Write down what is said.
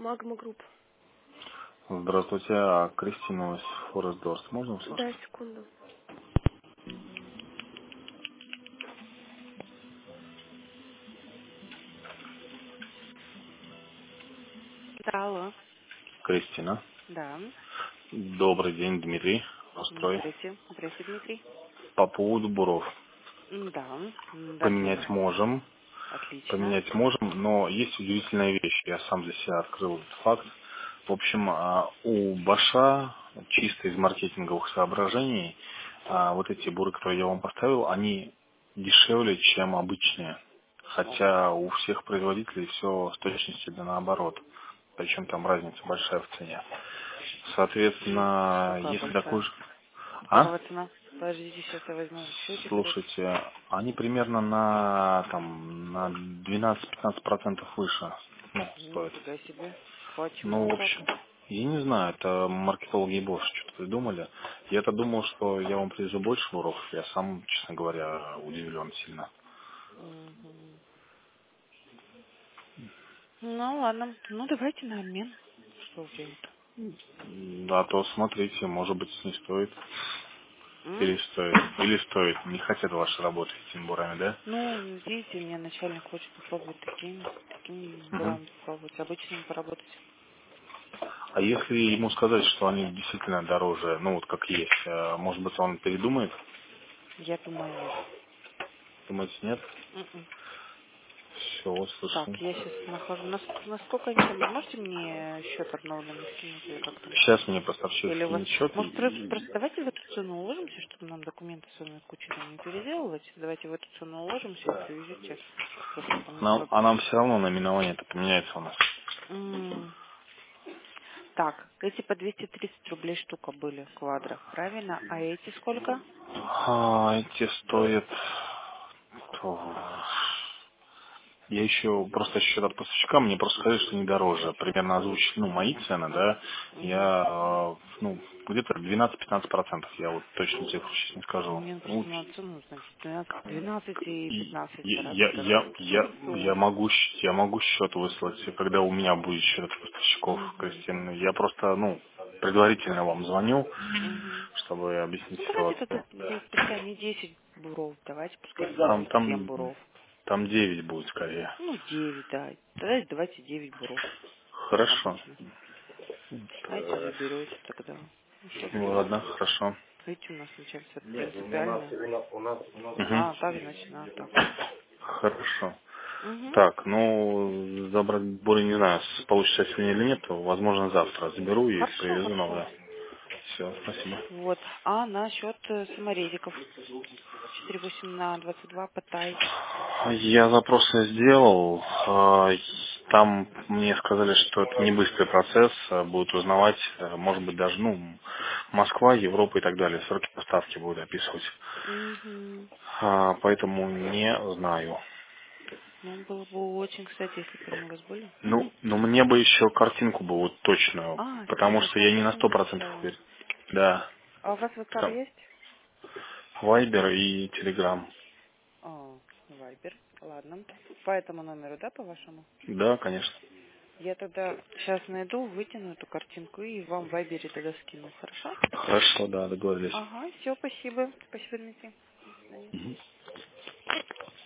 Магма Групп. Здравствуйте, а Кристину из Форест Дорс можно Да, услышать? секунду. Да, алло. Кристина. Да. Добрый день, Дмитрий. Построй. Здрасте. Здрасте, Дмитрий. По поводу буров. Да. Дайте Поменять инфу. можем. Отлично. Поменять можем, но есть удивительная вещь. Я сам для себя открыл этот факт. В общем, у Баша чисто из маркетинговых соображений вот эти буры, которые я вам поставил, они дешевле, чем обычные. Хотя у всех производителей все с точностью да наоборот. Причем там разница большая в цене. Соответственно, Какая если такой большая? же... А? Какова цена? Подождите, сейчас я возьму счетик этот. Слушайте, они примерно на 12-15% выше стоят. Нифига себе. Ну, Почему в так? общем, я не знаю, это маркетологи и босс что-то придумали. Я-то думал, что я вам привезу больше буров. Я сам, честно говоря, удивлен сильно. Мгм. Ну, ладно. Ну, давайте на обмен. Что уж делать-то? Да, то смотрите, может быть, не стоит. М? Или стоит. Или стоит. Не хотят ваши работать с этими бурами, да? Ну, видите, мне начальник хочет попробовать такими Мгм. бурами попробовать, обычными поработать. А если ему сказать, что они действительно дороже, ну вот как есть, может быть, он передумает? Я думаю, нет. Думаете, нет? М-м. Все, Так, услышал. я сейчас нахожу. Насколько они там? Вы можете мне счет обновленный скинуть или как там? Сейчас мне поставщик Или у вас... скинет счет. Может, просто давайте в эту цену уложимся, чтобы нам документы с вами кучу там не переделывать. Давайте в эту цену уложимся и привезете. Просто там, ну как... А нам все равно наименование это поменяется у нас. М. Так, эти по 230 рублей штука были, квадро, правильно? А эти сколько? Эти стоят... Я еще просто счет от поставщика, мне просто сказали, что не дороже. Примерно озвучили, мои цены, да. Мгм. Я, где-то 12-15%. Я вот точно цифру сейчас не скажу. Мне Ну, просто надо цену знать. 12 и и 15 это я, разные я, картинки. я, я Хорошо. могу, я могу счет выслать, когда у меня будет счет от поставщиков, Угу. Кристина. Я просто, предварительно вам звоню, Угу. чтобы объяснить Ну давайте ситуацию. тогда, пускай не 10 буров, давайте пускай Там, будет 7 там, буров. там 9 будет скорее. Ну 9, да. Тогда давайте 9 буров Хорошо. обычных. А эти заберете тогда. Ну что Ну, делать? ладно, хорошо. Видите, у нас начальство принципиально. Мгм. А, так, значит, надо так. Хорошо. Угу. Так, забрать буры не знаю, получится сегодня или нет, то, возможно, завтра заберу и Хорошо, привезу хорошо. новое. Все, спасибо. Вот. А насчет саморезиков. 4,8 на 22 Паттай. Я запросы сделал. Там мне сказали, что это не быстрый процесс. Будут узнавать, может быть, даже, Москва, Европа и так далее. Сроки поставки будут описывать. Угу. Поэтому не знаю. Ну, было бы очень, кстати, если бы они у вас были. Но мне бы еще картинку бы вот точную, А, потому скинуть что нам я не на потом 100% сначала. уверен. Да. А у вас WhatsApp Там есть? Вайбер и Телеграм. О, Вайбер. Ладно. По этому номеру, да, по вашему? Да, конечно. Я тогда сейчас найду, вытяну эту картинку и вам в Вайбере тогда скину. Хорошо? Хорошо, да, договорились. Ага, все, спасибо. Спасибо, Дмитрий. До свидания.